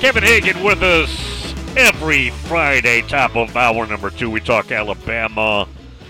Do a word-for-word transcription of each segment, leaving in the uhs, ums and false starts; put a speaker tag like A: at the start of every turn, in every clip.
A: Kevin Hagan with us every Friday, top of hour number two. We talk Alabama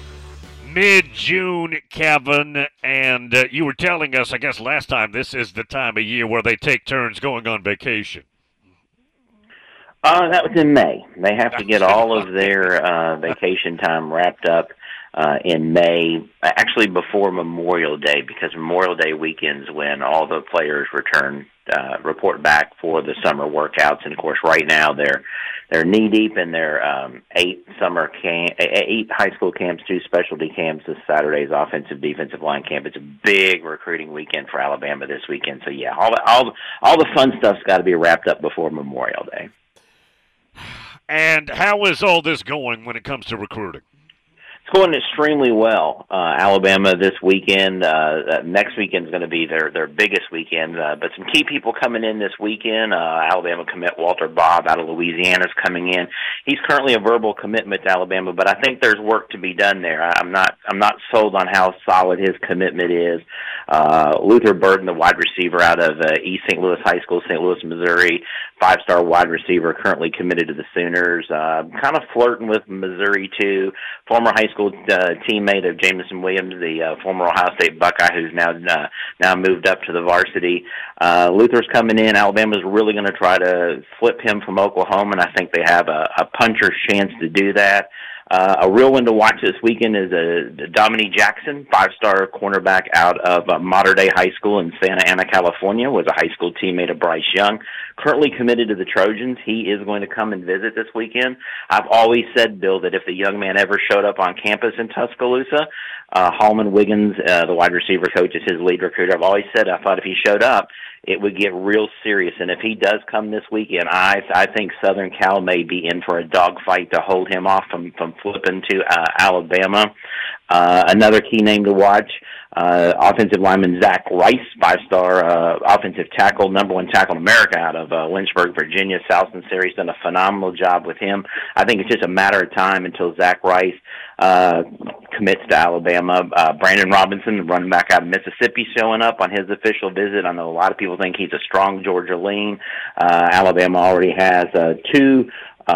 A: mid-June, Kevin, and uh, you were telling us, I guess last time, this is the time of year where they take turns going on vacation.
B: Uh, that was in May. They have to get all of their uh, vacation time wrapped up uh, in May, actually before Memorial Day, because Memorial Day weekends when all the players return, uh, report back for the summer workouts. And of course, right now they're they're knee deep in their um, eight summer camp, eight high school camps, two specialty camps. This Saturday's offensive defensive line camp. It's a big recruiting weekend for Alabama this weekend. So yeah, all the, all the, all the fun stuff's got to be wrapped up before Memorial Day.
A: And how is all this going when it comes to recruiting?
B: It's going extremely well. Uh, Alabama this weekend, uh, next weekend is going to be their, their biggest weekend, uh, but some key people coming in this weekend. Uh, Alabama commit Walter Bobb out of Louisiana is coming in. He's currently a verbal commitment to Alabama, but I think there's work to be done there. I'm not I'm not sold on how solid his commitment is. Uh, Luther Burden, the wide receiver out of uh, East Saint Louis High School, Saint Louis, Missouri, five-star wide receiver, currently committed to the Sooners. Uh, kind of flirting with Missouri too. Former high school uh, teammate of Jameson Williams, the uh, former Ohio State Buckeye, who's now uh, now moved up to the varsity. Uh, Luther's coming in. Alabama's really going to try to flip him from Oklahoma, and I think they have a, a puncher's chance to do that. Uh, a real one to watch this weekend is uh, Dominique Jackson, five-star cornerback out of uh, Mater Dei High School in Santa Ana, California, was a high school teammate of Bryce Young, currently committed to the Trojans. He is going to come and visit this weekend. I've always said, Bill, that if the young man ever showed up on campus in Tuscaloosa, uh, Hallman Wiggins, uh, the wide receiver coach, is his lead recruiter. I've always said I thought if he showed up, it would get real serious. And if he does come this weekend, I I think Southern Cal may be in for a dogfight to hold him off from, from flipping to uh, Alabama. Uh, another key name to watch, uh, offensive lineman Zach Rice, five-star uh, offensive tackle, number one tackle in America out of uh, Lynchburg, Virginia. South Sinceri's done a phenomenal job with him. I think it's just a matter of time until Zach Rice uh, commits to Alabama. Uh, Brandon Robinson, the running back out of Mississippi, showing up on his official visit. I know a lot of people think he's a strong Georgia lean. Uh, Alabama already has uh, two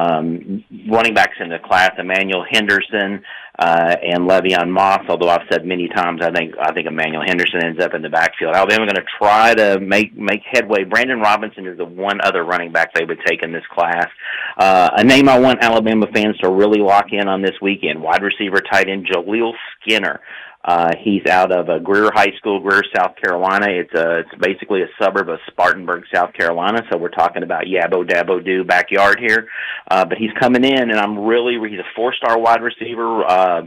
B: um, running backs in the class, Emmanuel Henderson uh, and Le'Veon Moss, although I've said many times I think I think Emmanuel Henderson ends up in the backfield. Alabama going to try to make, make headway. Brandon Robinson is the one other running back they would take in this class. Uh, a name I want Alabama fans to really lock in on this weekend, wide receiver tight end Jaleel Skinner. Uh, he's out of uh, Greer High School, Greer, South Carolina. It's a, it's basically a suburb of Spartanburg, South Carolina. So we're talking about Yabo Dabo Doo backyard here. Uh, but he's coming in, and I'm really he's a four-star wide receiver, uh,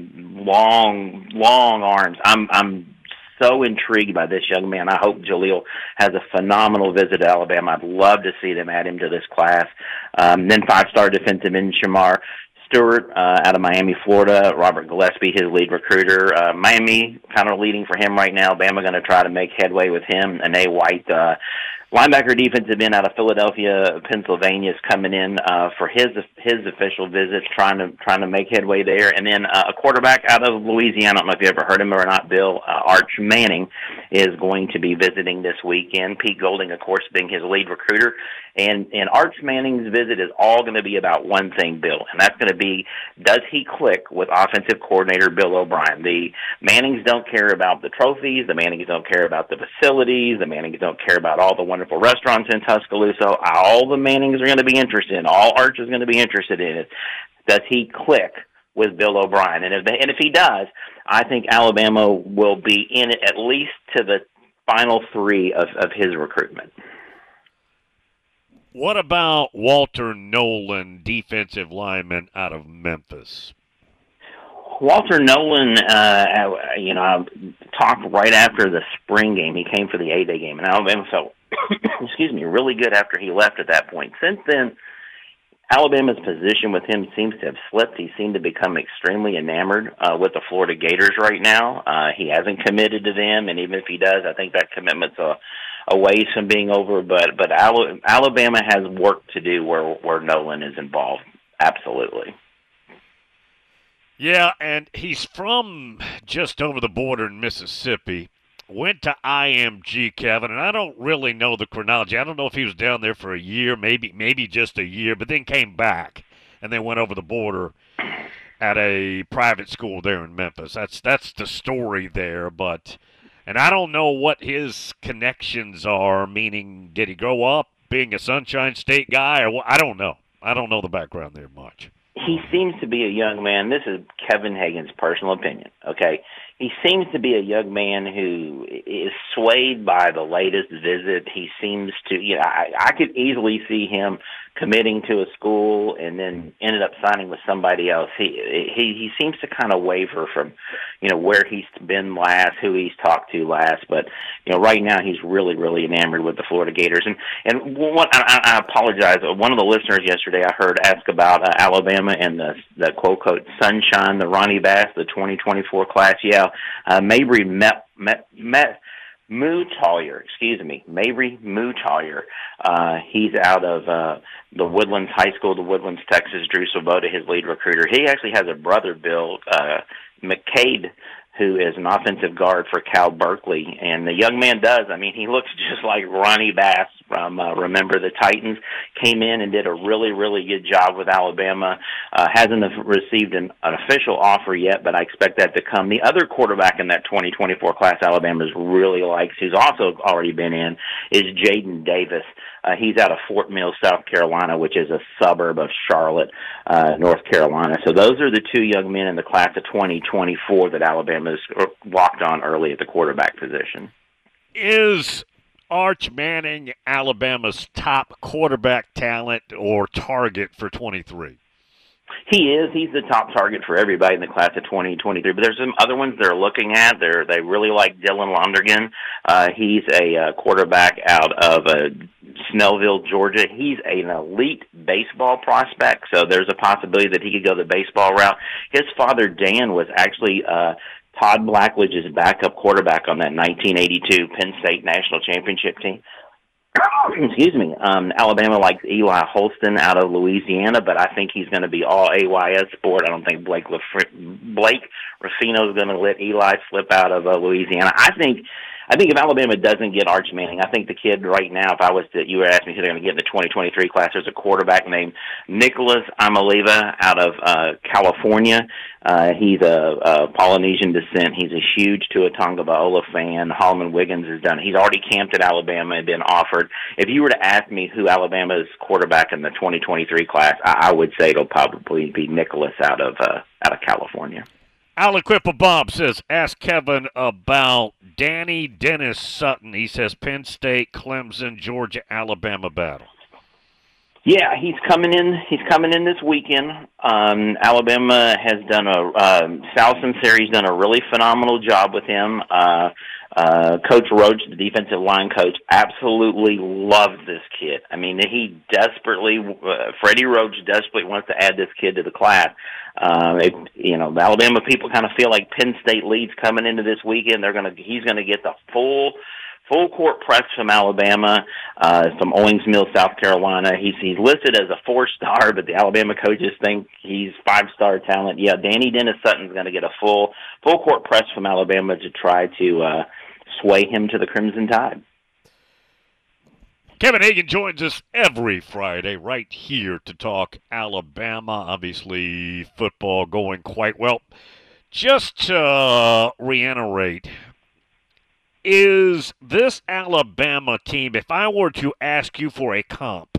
B: long, long arms. I'm I'm so intrigued by this young man. I hope Jaleel has a phenomenal visit to Alabama. I'd love to see them add him to this class. Um, then five-star defensive end Shamar Stewart uh, out of Miami, Florida. Robert Gillespie, his lead recruiter. Uh, Miami kind of leading for him right now. Bama going to try to make headway with him. And A. White, uh, linebacker defensive end out of Philadelphia, Pennsylvania, is coming in uh, for his his official visits, trying to trying to make headway there. And then uh, a quarterback out of Louisiana. I don't know if you ever heard him or not, Bill. Uh, Arch Manning is going to be visiting this weekend. Pete Golding, of course, being his lead recruiter. And, and Arch Manning's visit is all going to be about one thing, Bill, and that's going to be, does he click with offensive coordinator Bill O'Brien? The Mannings don't care about the trophies. The Mannings don't care about the facilities. The Mannings don't care about all the wonderful restaurants in Tuscaloosa. All the Mannings are going to be interested in, all Arch is going to be interested in is, does he click with Bill O'Brien? And if, and if he does, I think Alabama will be in it at least to the final three of, of his recruitment.
A: What about Walter Nolan, defensive lineman out of Memphis?
B: Walter Nolan, uh, you know, talked right after the spring game. He came for the A-Day game, and Alabama felt, excuse me, really good after he left at that point. Since then, Alabama's position with him seems to have slipped. He seemed to become extremely enamored uh, with the Florida Gators right now. Uh, he hasn't committed to them, and even if he does, I think that commitment's a a ways from being over, but but Alabama has work to do where where Nolan is involved. Absolutely.
A: Yeah, and he's from just over the border in Mississippi. went to I M G, Kevin, and I don't really know the chronology. I don't know if he was down there for a year, maybe maybe just a year, but then came back and then went over the border at a private school there in Memphis. That's that's the story there, but and I don't know what his connections are, meaning did he grow up being a Sunshine State guy or what? I don't know. I don't know the background there much.
B: He seems to be a young man. This is Kevin Hagan's personal opinion, okay? He seems to be a young man who is swayed by the latest visit. He seems to, you know, I, I could easily see him committing to a school and then ended up signing with somebody else. He he he seems to kind of waver from, you know, where he's been last, who he's talked to last. But you know, right now he's really really enamored with the Florida Gators. And and one, I, I apologize. One of the listeners yesterday I heard ask about uh, Alabama and the the quote quote sunshine, the Ronnie Bass, the twenty twenty-four class. Yeah, uh, Mabry met met met. Mootollier, excuse me, Mabry Mootollier. Uh, he's out of uh, the Woodlands High School, the Woodlands, Texas. Drew Svoboda, his lead recruiter. He actually has a brother, Bill uh, McCade, who is an offensive guard for Cal Berkeley. And the young man does. I mean, he looks just like Ronnie Bass from uh, Remember the Titans. Came in and did a really, really good job with Alabama. Uh, hasn't received an, an official offer yet, but I expect that to come. The other quarterback in that twenty twenty-four class Alabama really likes, who's also already been in, is Jaden Davis. Uh, he's out of Fort Mill, South Carolina, which is a suburb of Charlotte, uh, North Carolina. So those are the two young men in the class of twenty twenty-four that Alabama's walked on early at the quarterback position.
A: Is Arch Manning Alabama's top quarterback talent or target for twenty-three?
B: He is. He's the top target for everybody in the class of twenty twenty-three. But there's some other ones they're looking at. They're, they really like Dylan Londergan. Uh, he's a uh, quarterback out of uh, Snellville, Georgia. He's an elite baseball prospect, so there's a possibility that he could go the baseball route. His father, Dan, was actually uh, Todd Blackledge's backup quarterback on that nineteen eighty-two Penn State National Championship team. Excuse me. Um, Alabama likes Eli Holston out of Louisiana, but I think he's going to be all A Y S sport. I don't think Blake Lef- Blake Ruffino is going to let Eli slip out of uh, Louisiana. I think I think if Alabama doesn't get Arch Manning, I think the kid right now, if I was to, you were asking me who they're going to get in the twenty twenty-three class, there's a quarterback named Nicholas Amaliva out of uh, California. Uh, he's a, a Polynesian descent. He's a huge Tua Tagovailoa fan. Holloman Wiggins has done it. He's already camped at Alabama and been offered. If you were to ask me who Alabama's quarterback in the twenty twenty-three class, I, I would say it'll probably be Nicholas out of uh, out of California.
A: Aliquippa Bob says, ask Kevin about Danny Dennis Sutton. He says Penn State, Clemson, Georgia, Alabama battle.
B: Yeah, he's coming in. He's coming in this weekend. Um, Alabama has done a um, Sal Sinceri's done a really phenomenal job with him. Uh, uh, Coach Roach, the defensive line coach, absolutely loves this kid. I mean, he desperately, uh, Freddie Roach desperately wants to add this kid to the class. Uh, it, you know, the Alabama people kind of feel like Penn State leads coming into this weekend. They're gonna, he's going to get the full. Full court press from Alabama, uh, from Owings Mills, South Carolina. He's he's listed as a four-star, but the Alabama coaches think he's five-star talent. Yeah, Danny Dennis Sutton's going to get a full full court press from Alabama to try to uh, sway him to the Crimson Tide.
A: Kevin Hagan joins us every Friday right here to talk Alabama. Obviously, football going quite well. Just to uh, reiterate, is this Alabama team, if I were to ask you for a comp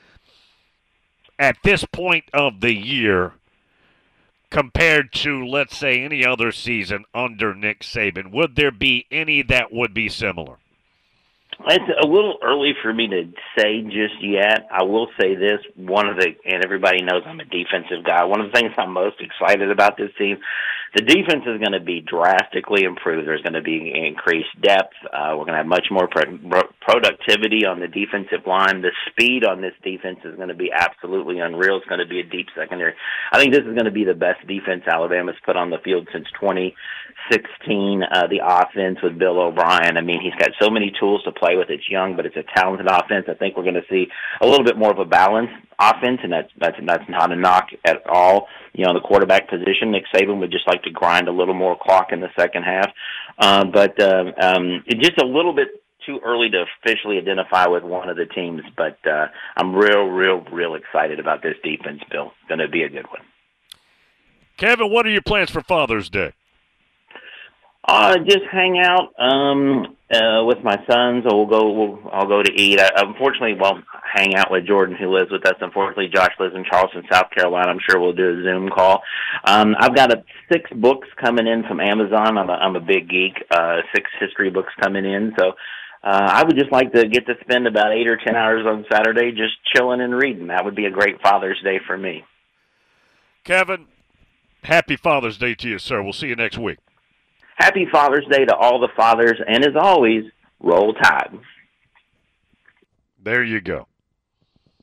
A: at this point of the year compared to, let's say, any other season under Nick Saban, would there be any that would be similar?
B: It's a little early for me to say just yet. I will say this, one of the, and everybody knows I'm a defensive guy, one of the things I'm most excited about this team, the defense is going to be drastically improved. There's going to be increased depth. Uh, we're going to have much more pro- productivity on the defensive line. The speed on this defense is going to be absolutely unreal. It's going to be a deep secondary. I think this is going to be the best defense Alabama's put on the field since twenty sixteen. Uh, the offense with Bill O'Brien, I mean, he's got so many tools to play with. It's young, but it's a talented offense. I think we're going to see a little bit more of a balance offense, and that's that's that's not a knock at all. You know, the quarterback position, Nick Saban would just like to grind a little more clock in the second half, uh, but uh, um, it's just a little bit too early to officially identify with one of the teams. But uh, I'm real, real, real excited about this defense, Bill. It's going to be a good one.
A: Kevin, what are your plans for Father's Day?
B: Uh, just hang out um, uh, with my sons. Or we'll go. We'll, I'll go to eat. I, unfortunately, won't hang out with Jordan, who lives with us. Unfortunately, Josh lives in Charleston, South Carolina. I'm sure we'll do a Zoom call. Um, I've got a, six books coming in from Amazon. I'm a, I'm a big geek. Uh, six history books coming in. So uh, I would just like to get to spend about eight or ten hours on Saturday just chilling and reading. That would be a great Father's Day for me.
A: Kevin, happy Father's Day to you, sir. We'll see you next week.
B: Happy Father's Day to all the fathers, and as always, roll Tide.
A: There you go.